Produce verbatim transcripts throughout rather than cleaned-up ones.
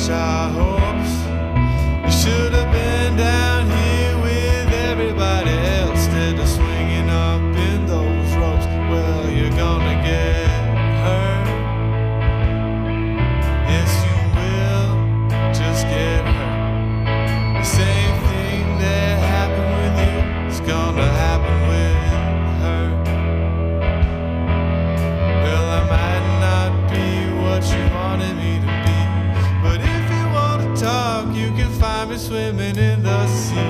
crush our hopes. You should have been down here with everybody else instead of swinging up in those ropes. Well, you're gonna get hurt. Yes, you will just get hurt. The same thing that happened with you is gonna happen with her. Well, I might not be what you wanted me to be, but if you want to talk, you can find me swimming in the sea.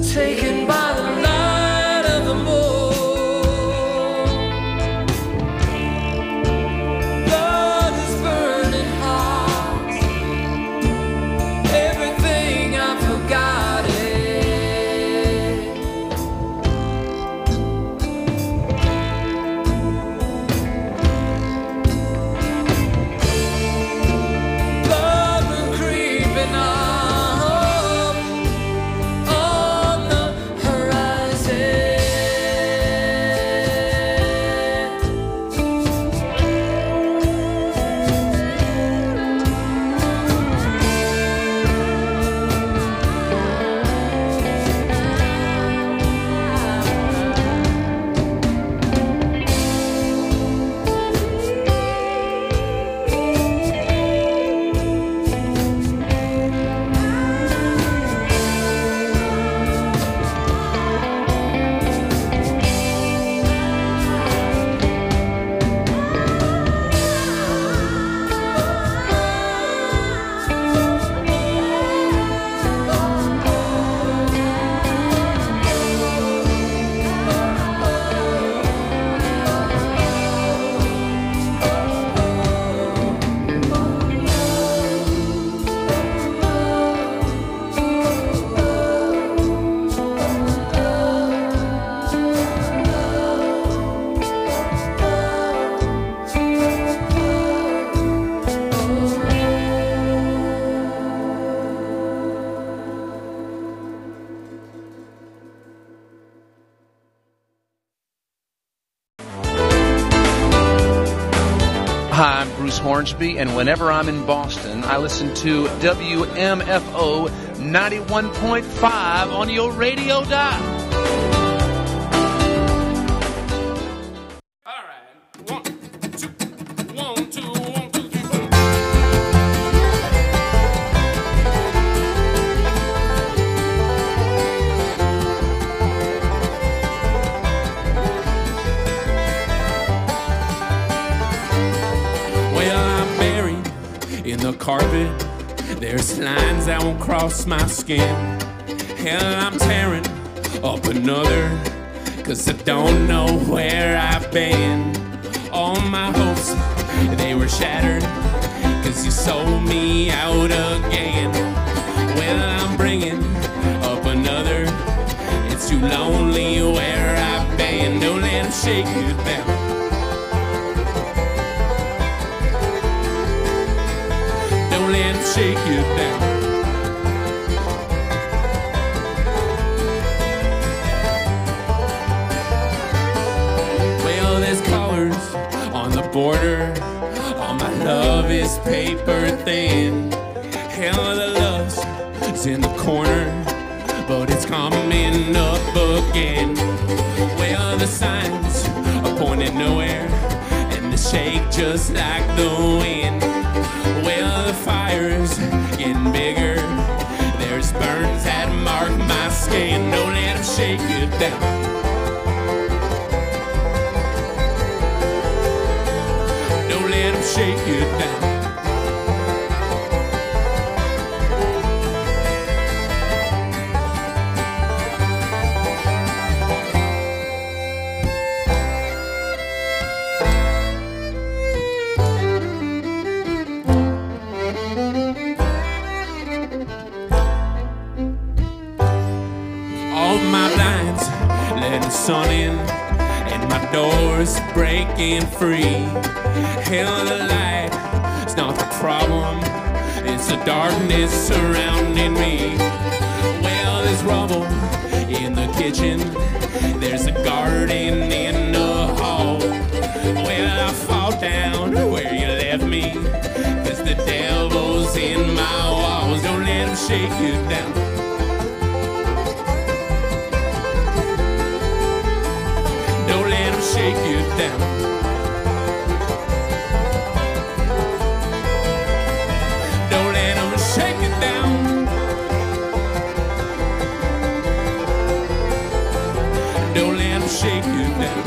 taken by the light of the moon. Blood is burning hot. Everything I forgot it. Blood been creeping up on the horizon. Hi, I'm Bruce Hornsby, and whenever I'm in Boston, I listen to W M F O ninety-one point five on your radio dial. All right. One, two, one, two, one, two, three, four. Well, I'm buried in the carpet. There's lines that won't cross my skin. Hell, I'm tearing up another, 'cause I don't know where I've been. All my hopes, they were shattered, 'cause you sold me out again. Well, I'm bringing up another. It's too lonely where I've been. Don't let them shake you down. Don't let them shake you down. Well, there's colors on the border. All my love is paper thin. Hell, the lust is in the corner, but it's coming up again. Well, the signs are pointing nowhere, and they shake just like the wind. Well, the fire's getting bigger. There's burns that mark my skin. Don't let them shake you down. Don't let them shake you down. All my blinds let the sun in, and my door's breaking free. Hell, the light is not the problem, it's the darkness surrounding me. Well, there's rubble in the kitchen, there's a garden in the hall. Well, I fall down where you left me, 'cause the devil's in my walls. Don't let him shake you down. Don't let him shake you down. Don't let him shake you down. Don't let him shake you down.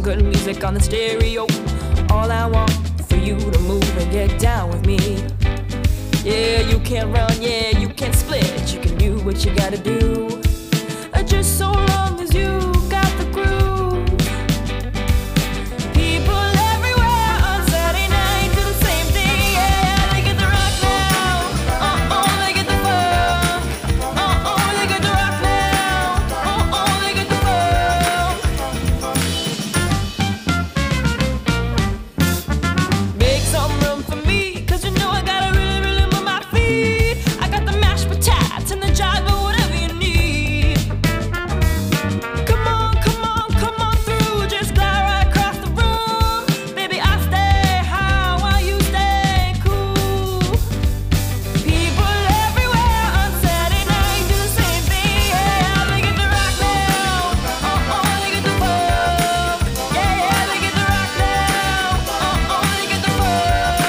some good music on the stereo. All I want for you to move and get down with me. Yeah, you can't run, yeah, you can't split. You can do what you gotta do, uh, just so long as you got the groove. People everywhere on Saturday night do the same thing. Yeah, they get the rock now. Uh-oh, they get the funk. Uh-oh, they get the rock now. Uh-oh, they get the funk. Make some room for me, 'cause you know I gotta really, really move my feet. I got the mashed potatoes and the jive, but whatever you need. Come on, come on, come on through. Just glide right across the room. Baby, I stay high while you stay cool. People everywhere on Saturday night do the same thing. Yeah, they get the rock now. Uh-oh, they get the funk. Yeah, yeah, they get the rock now. Uh-oh, they get the funk.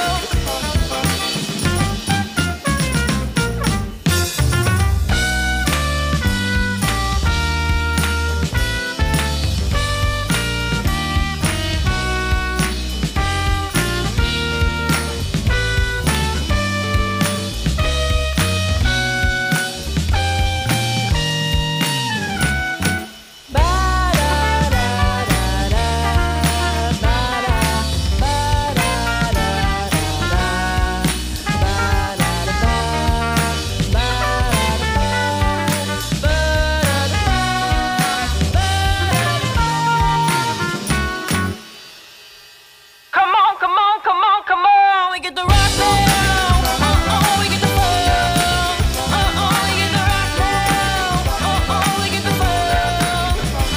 Come on, come on, come on, come on. We get the rock now. Uh-oh, we get the funk. Uh-oh, we get the rock now. Uh-oh, we get the funk.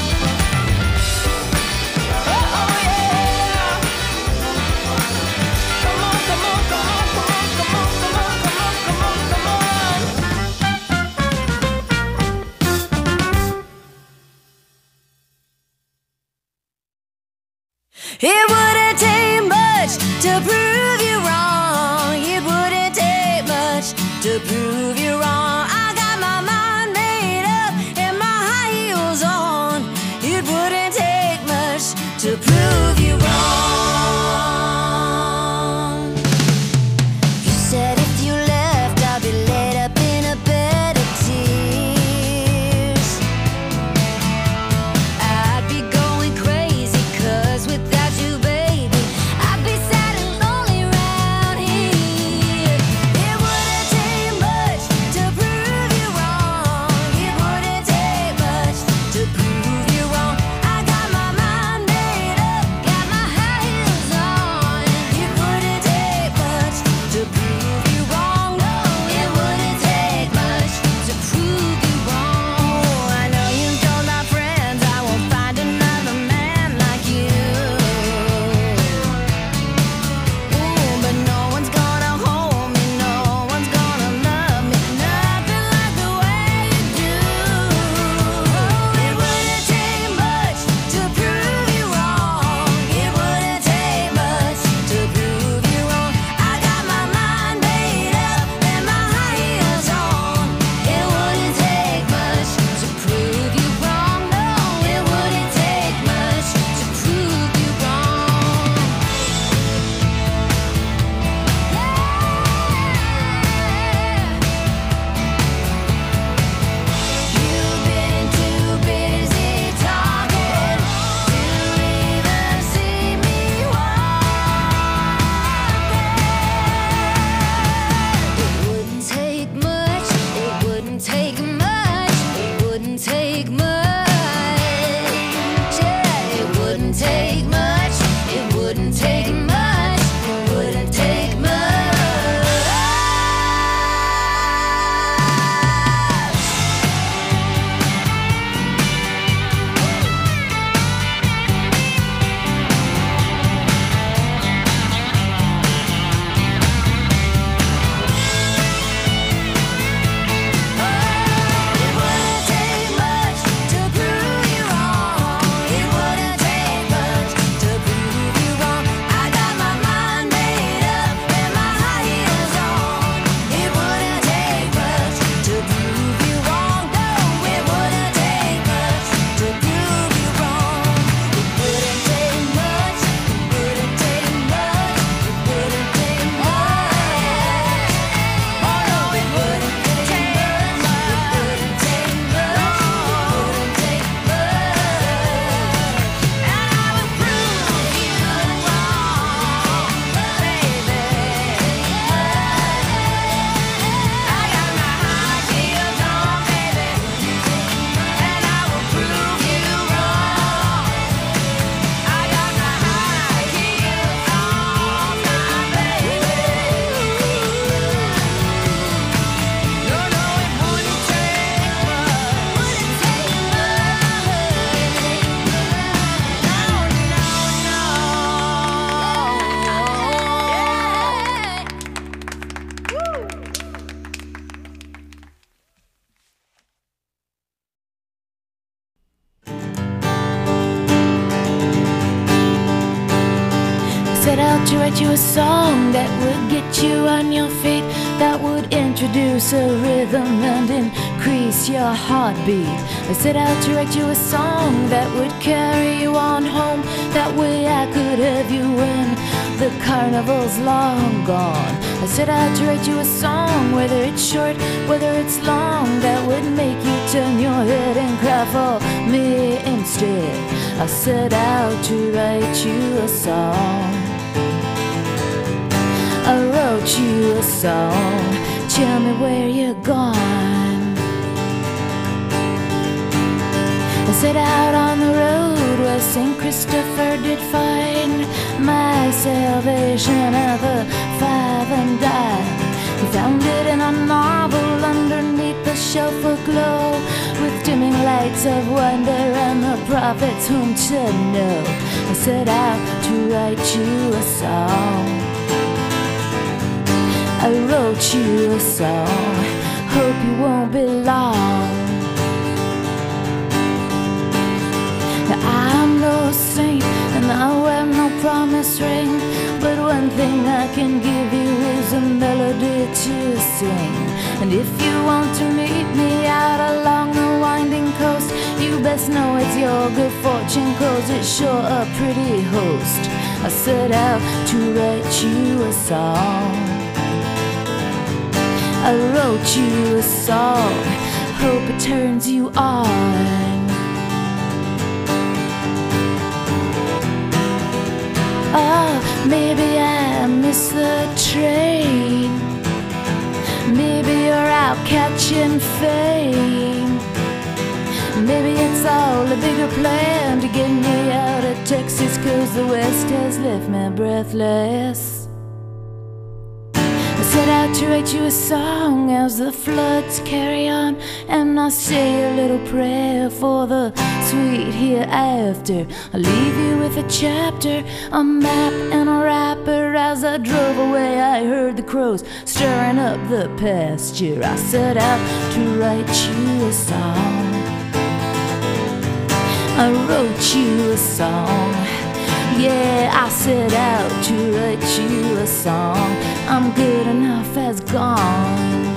Uh-oh, yeah. Come on, come on, come on, come on, come on, come on, come on, come on, come on. It wouldn't take much to prove you wrong. It wouldn't take much to prove you wrong. I got my mind made up and my high heels on. It wouldn't take much to prove you wrong. You said if you left, I'd be laid up in a bed of tears. I'd be going crazy, 'cause without you, baby, write you a song that would get you on your feet, that would introduce a rhythm and increase your heartbeat. I set out to write you a song that would carry you on home. That way I could have you when the carnival's long gone. I set out to write you a song, whether it's short, whether it's long, that would make you turn your head and cry for me instead. I set out to write you a song. I wrote you a song. Tell me where you're gone. I set out on the road where Saint Christopher did find my salvation at the five and dime. He found it in a novel underneath the shelf aglow, with dimming lights of wonder and the prophets whom to know. I set out to write you a song. I wrote you a song. Hope you won't be long. Now, I'm no saint and I wear no promise ring, but one thing I can give you is a melody to sing. And if you want to meet me out along the winding coast, you best know it's your good fortune, 'cause it's sure a pretty host. I set out to write you a song. I wrote you a song. Hope it turns you on. Oh, maybe I missed the train. Maybe you're out catching fame. Maybe it's all a bigger plan to get me out of Texas, 'cause the West has left me breathless. I set out to write you a song as the floods carry on, and I say a little prayer for the sweet hereafter. I leave you with a chapter, a map, and a wrapper. As I drove away, I heard the crows stirring up the pasture. I set out to write you a song. I wrote you a song. Yeah, I set out to write you a song. I'm good enough as gone.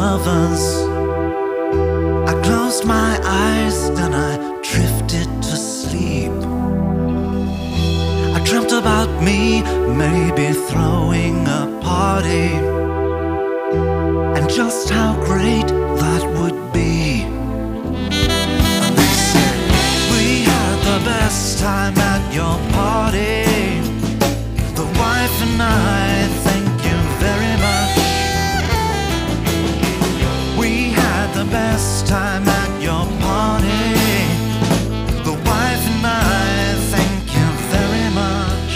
lovers. I closed my eyes, then I drifted to sleep. I dreamt about me, maybe throwing a party, and just how great that would be. And they said, we had the best time at your party. The wife and I, thank you very much. We had the best time at your party. The wife and I, thank you very much.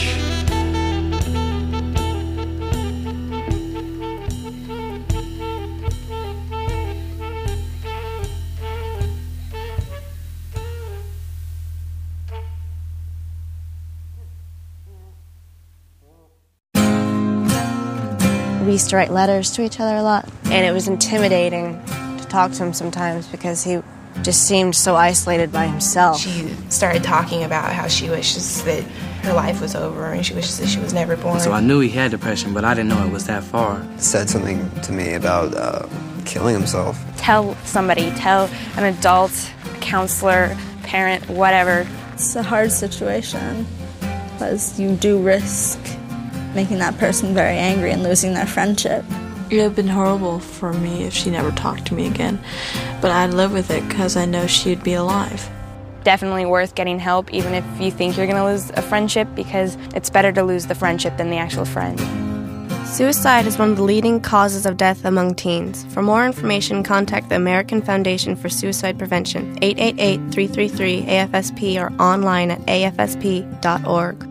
We used to write letters to each other a lot, and it was intimidating to talk to him sometimes because he just seemed so isolated by himself. She started talking about how she wishes that her life was over and she wishes that she was never born. So I knew he had depression, but I didn't know it was that far. Said something to me about uh, killing himself. Tell somebody, tell an adult, a counselor, parent, whatever. It's a hard situation because you do risk making that person very angry and losing their friendship. It would have been horrible for me if she never talked to me again, but I'd live with it because I know she'd be alive. Definitely worth getting help, even if you think you're going to lose a friendship, because it's better to lose the friendship than the actual friend. Suicide is one of the leading causes of death among teens. For more information, contact the American Foundation for Suicide Prevention, eight eight eight, three three three, A F S P, or online at A F S P dot org.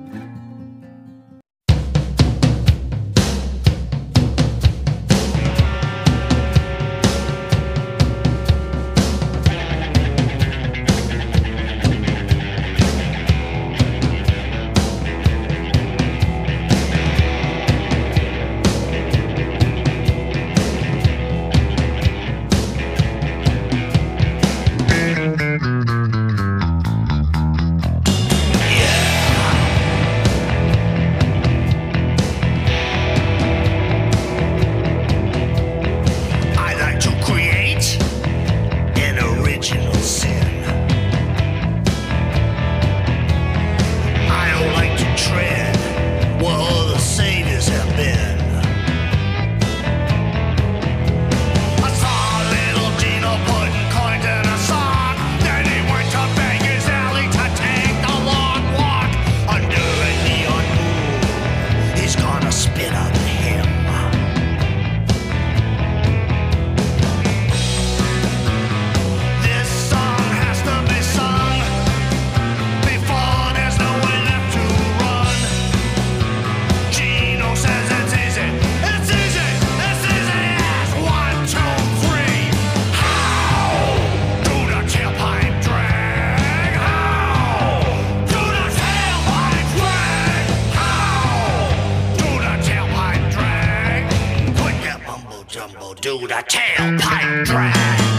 Do the tailpipe drag.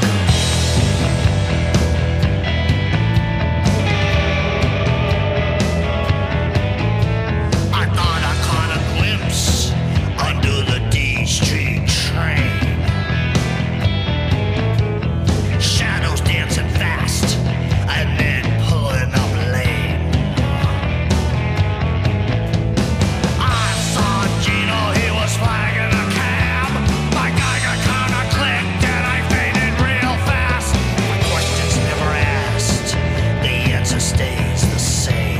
I thought I caught a glimpse under the D Street train. Shadows dancing fast and then pulling up lane. I saw Gino, he was flagging a cab. My Geiger counter clicked and I faded real fast. My questions never asked, the answer stays the same.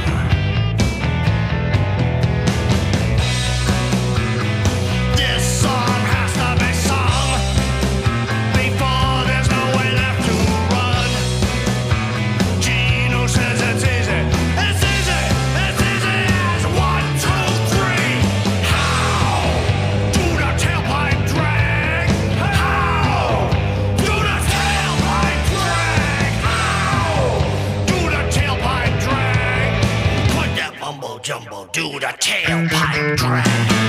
This song has to be sung before there's no way left to run. Gino says it's easy, it's easy, it's easy as one, two, three. How do the tailpipe drag? How do the tailpipe drag? How do the tailpipe drag? Put that mumbo jumbo, do the tailpipe drag.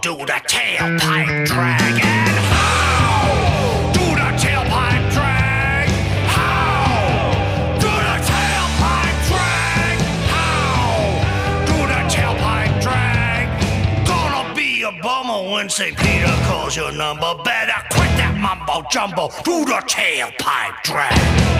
do the tailpipe drag? And how do the tailpipe drag? How do the tailpipe drag? How do the tailpipe drag? Gonna be a bummer when Saint Peter calls your number. Better quit that mumbo jumbo. Do the tailpipe drag.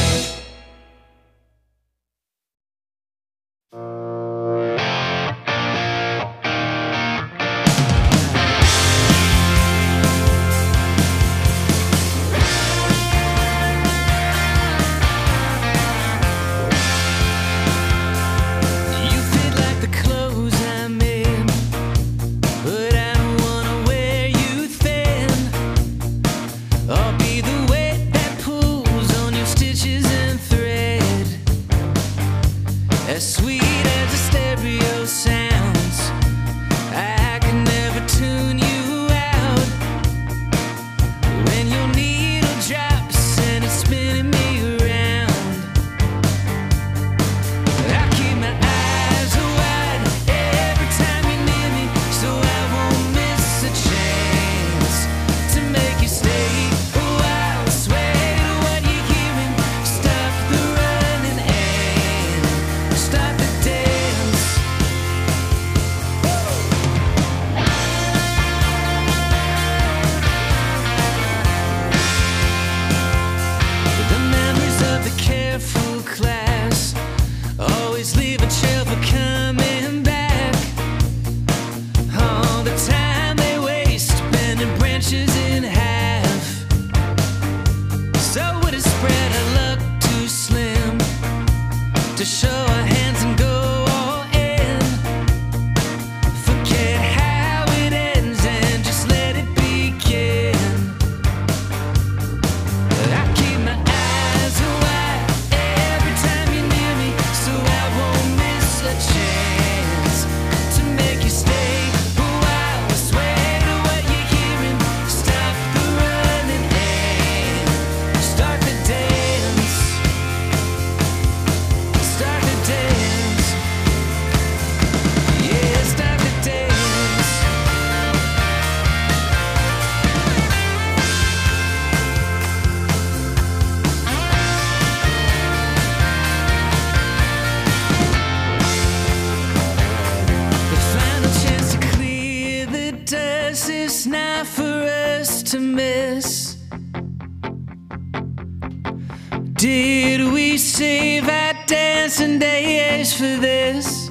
Did we save our dancing days for this?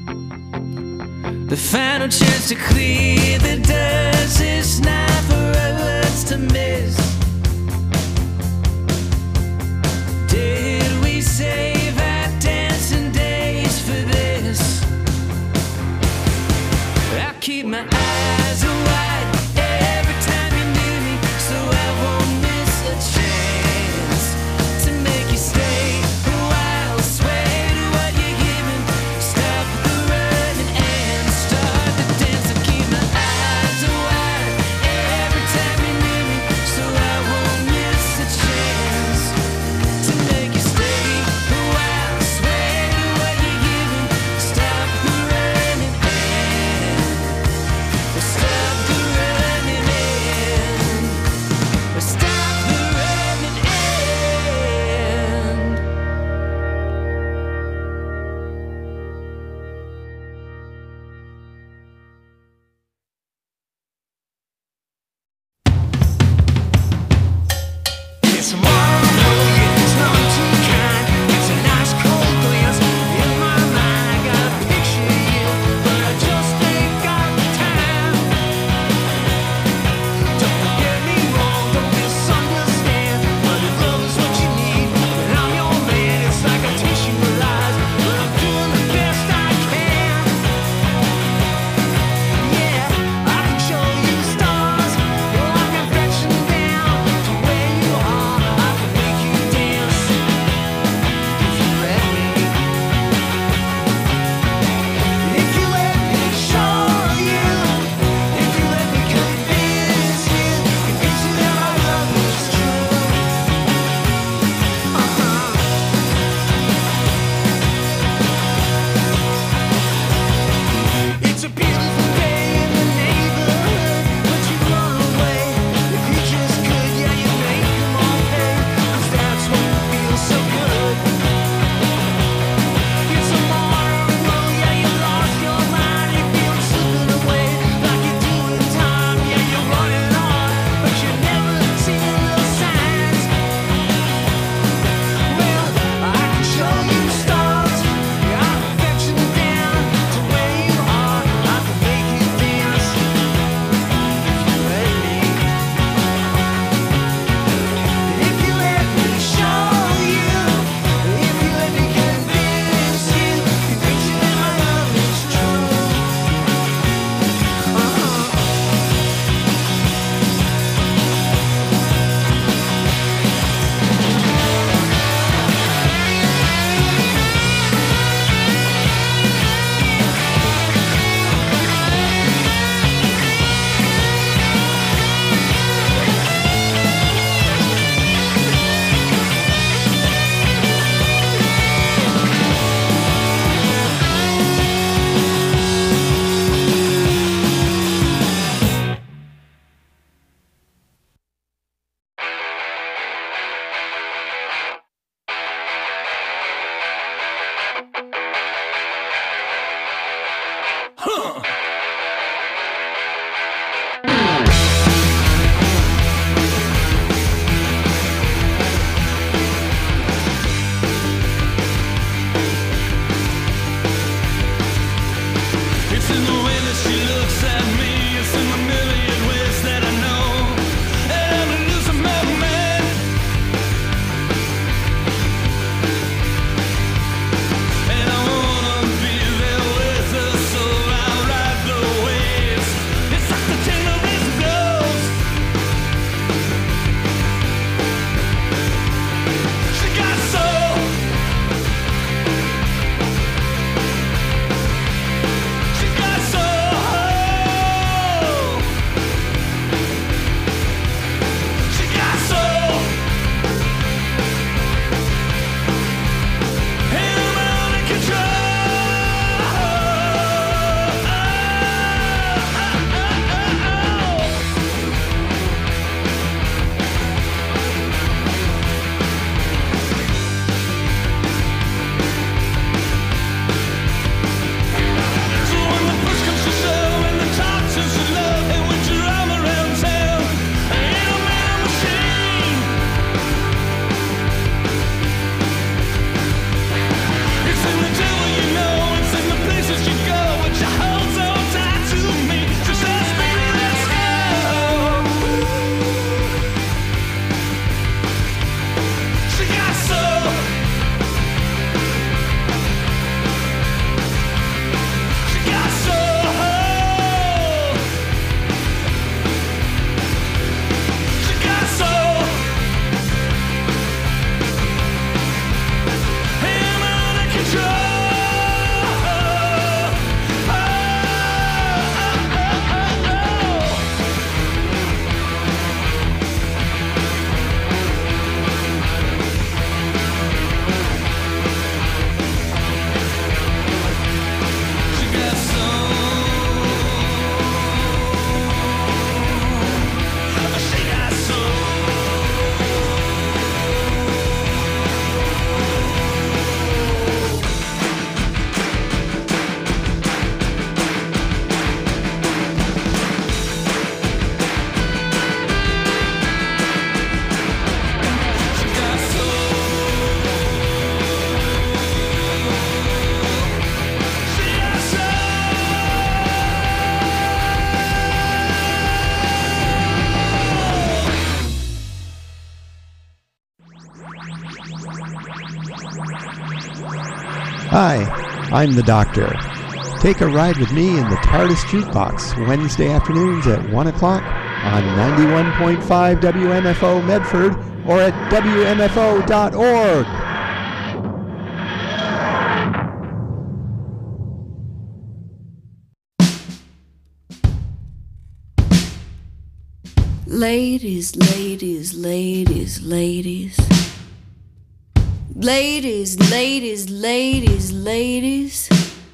The final chance to clear the dust is not for us to miss. Did we save our dancing days for this? I keep my eyes wide every time you're near me, so I won't miss a chance to make you stay a while. Sway to what you're giving, stop the running and start the dance. I keep my eyes wide every time you're near me, so I Hi, I'm the Doctor. Take a ride with me in the TARDIS Jukebox Wednesday afternoons at one o'clock on ninety-one point five W M F O Medford or at W M F O dot org. Ladies, ladies, ladies, ladies. Ladies, ladies, ladies, ladies.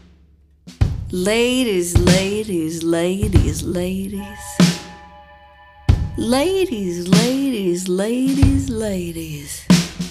Ladies, ladies, ladies, ladies. Ladies, ladies, ladies, ladies.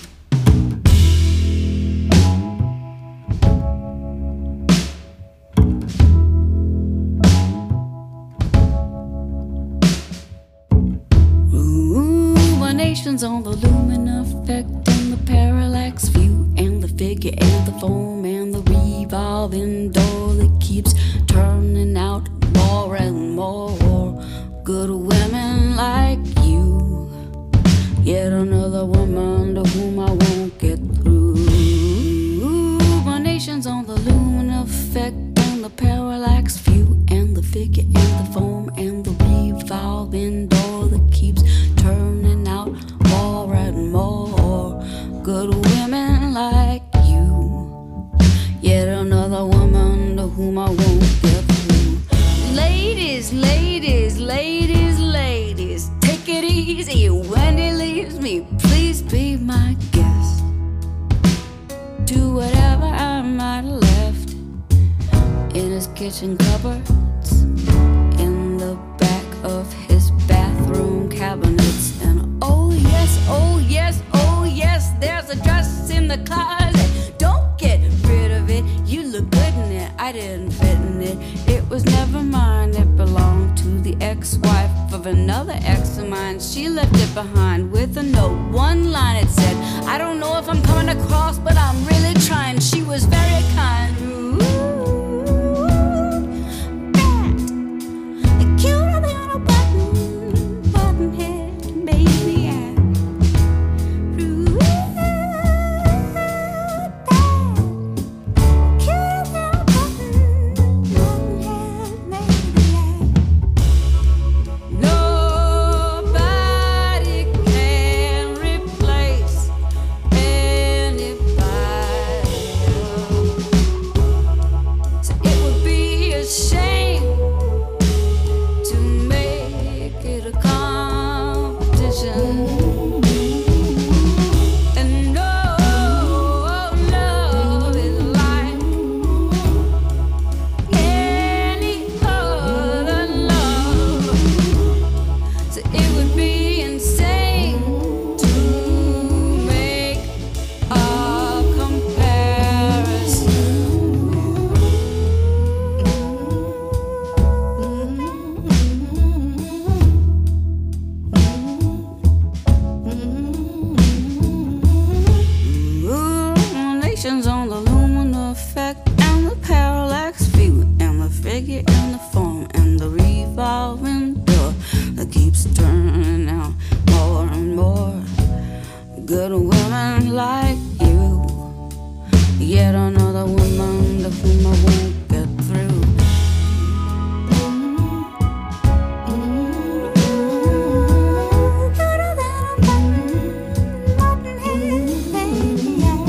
Ruminations on the lumen effect and the parallax view and the figure and the foam and the revolving door that keeps turning out more and more good women like you. Yet another woman to whom I won't get through. Ruminations on the lumen effect and the parallax view and the figure and the foam and the revolving door that keeps turning out more and more good women like you. Yet another woman to whom I won't get through. Ladies, ladies, ladies, ladies, take it easy when he leaves me. Please be my guest. Do whatever I might have left in his kitchen cupboards, in the back of his bathroom cabinets. And oh yes, oh yes, oh yes, there's a dress in the closet. Don't get rid of it, you look good in it. I didn't fit in it, it was never mine. It belonged to the ex-wife of another ex of mine. She left it behind with a note, one line it said, I don't know if I'm coming across, but I'm really trying. She was very kind. Ooh, that, cuter than a button, button head maniac. Ooh, that, cuter than a button, button head maniac. Nobody can replace anybody else. So it would be a shame to make it a competition. And no love is like any other love. So it would be insane to make a comparison. Ruminations on the lumen effect and the parallax view and the figure and the form and the revolving door that keeps turning out more and more good women like you. Yet another woman to whom I won't get through. Cuter than a button, button head maniac.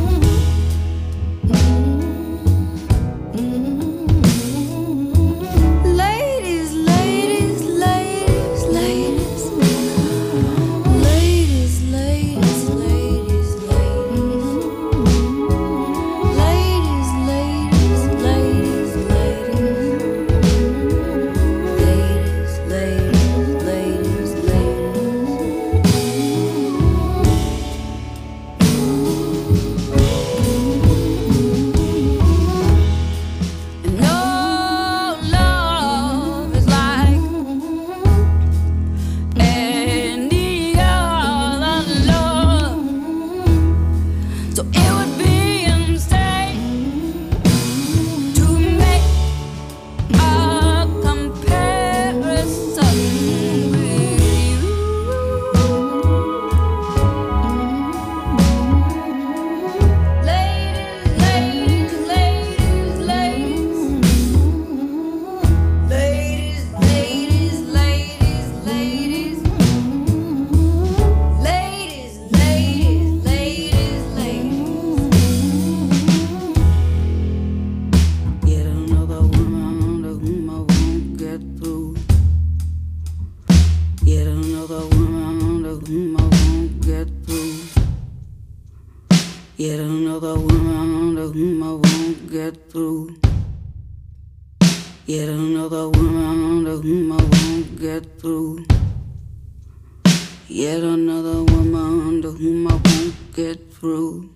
Ladies, ladies, ladies, ladies. Ladies, ladies, ladies, ladies. Ladies, ladies, ladies. Yet another woman to whom I won't get through. Yet another woman to whom I won't get through. Yet another woman to whom I won't get through.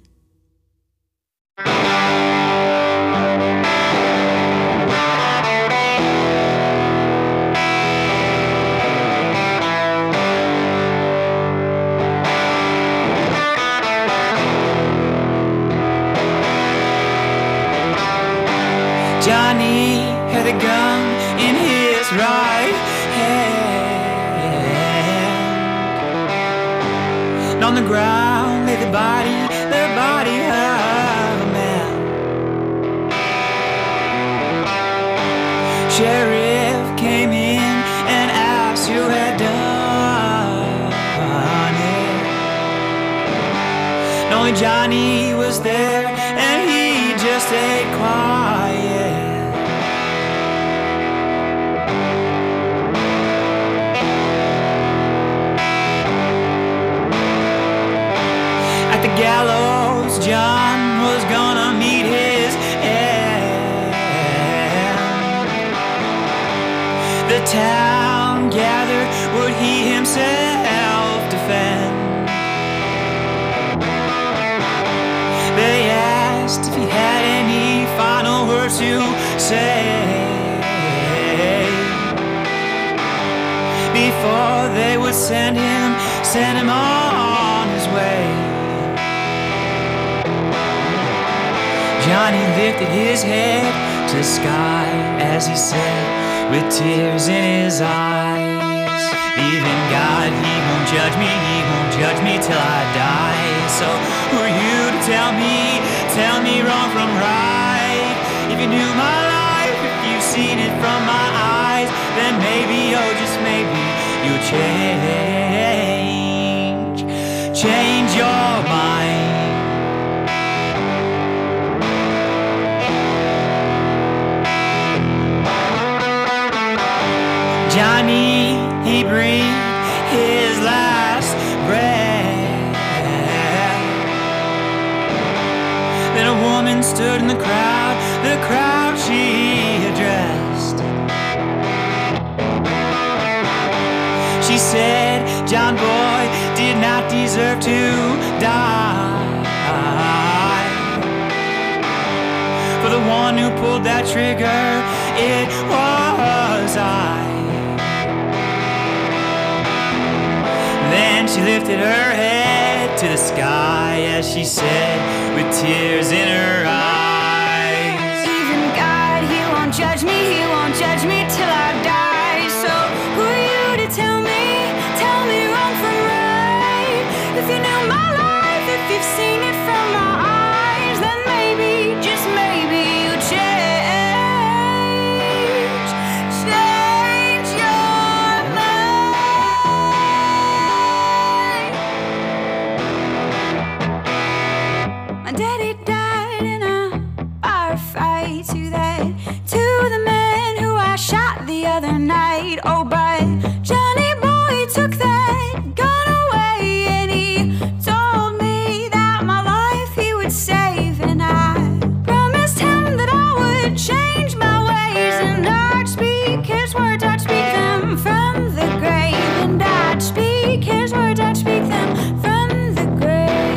Johnny had a gun in his right hand. And on the ground lay the body, the body of a man. Sheriff came in and asked who had done it. And only Johnny was there, and he just stayed quiet. At the gallows, John was gonna meet his end. The town gathered, would he himself defend? They asked if he had any final words to say before they would send him, send him on his way. Johnny lifted his head to the sky as he said, with tears in his eyes, even God, he won't judge me, he won't judge me till I die. So who are you to tell me, tell me wrong from right? If you knew my life, if you've seen it from my eyes, then maybe, oh just maybe, you'll change, change your mind. Johnny, he breathed his last breath. Then a woman stood in the crowd, the crowd she addressed. She said, John boy did not deserve to die. For the one who pulled that trigger, it was I. Then she lifted her head to the sky as she said, with tears in her eyes, Even God, he won't judge me, he won't judge me till I die. So who are you to tell me, tell me wrong from right? If you knew my life, if you've seen it from my eyes, then maybe, just maybe, you change, change your mind. My daddy died in a firefight. To that, to the man who I shot the other night. Oh, but Johnny boy took that gun away, and he told me that my life he would save. And I promised him that I would change my ways, and I'd speak his words, I'd speak them from the grave. And I'd speak his words, I'd speak them from the grave.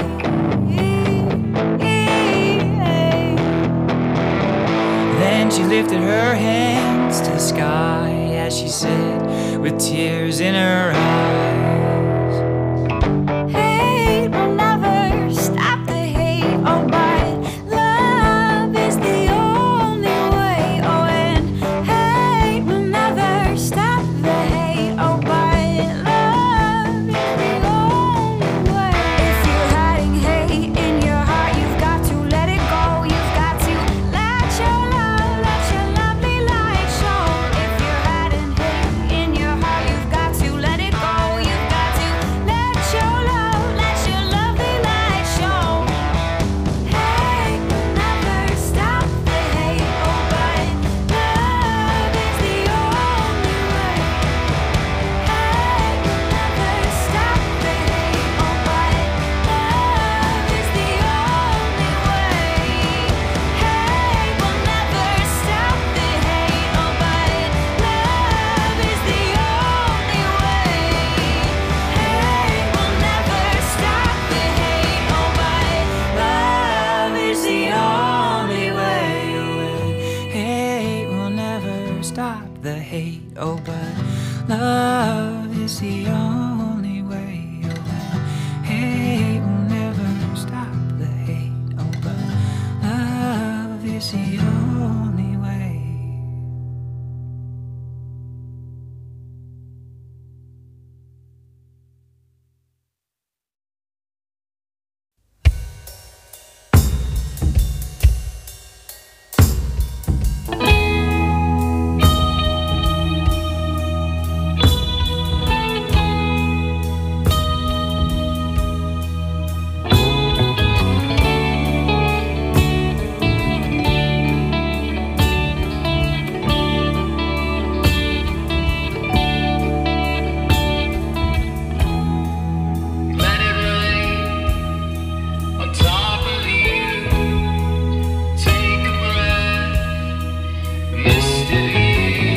Then she lifted her hands to the sky as she said, with tears in her eyes, Hate will never stop the hate, oh, but love is the only way. Oh, and hate will never stop the hate, oh, but love is the only way. If you're hiding hate in your heart, you've got to let it go. You've got to let your love, let your lovely light show. If you're hiding hate in your heart, you've got to let it go. You've got Love is the only way. Oh, but hate will never stop the hate. Oh, but love is the only way. Let it rain on top of you. Take a breath, mystery.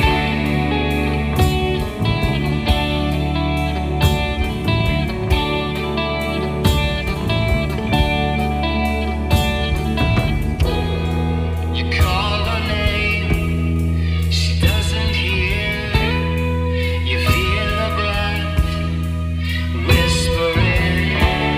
You call her name, she doesn't hear. You feel the breath whispering.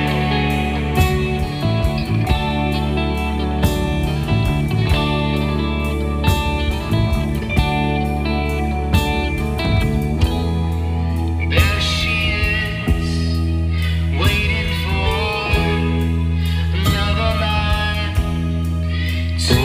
There she is, waiting for another man to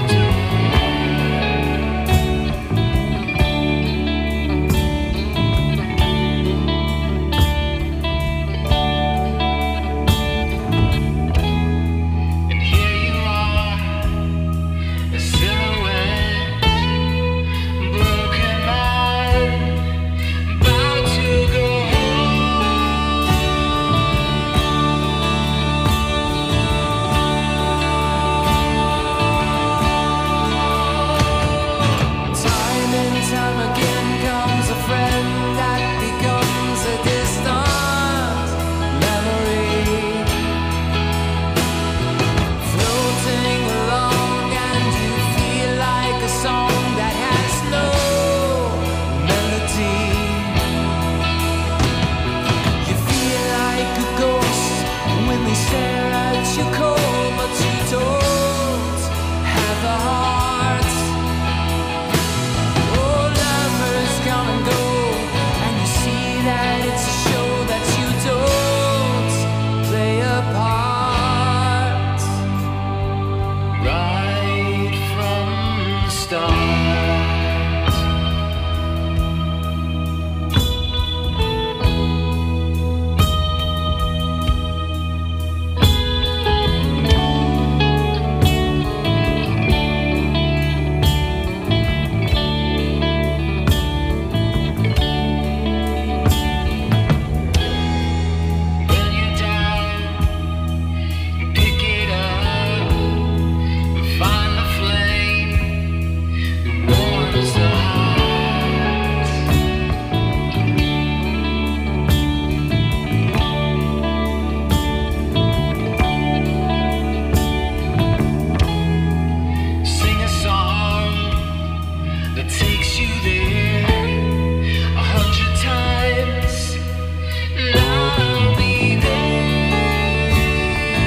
And here you are, a silhouette, broken man, about to go home. Time and time again comes a friend that becomes a distant memory. Floating along and you feel like a song that has no melody. You feel like a ghost when they stare at you cold.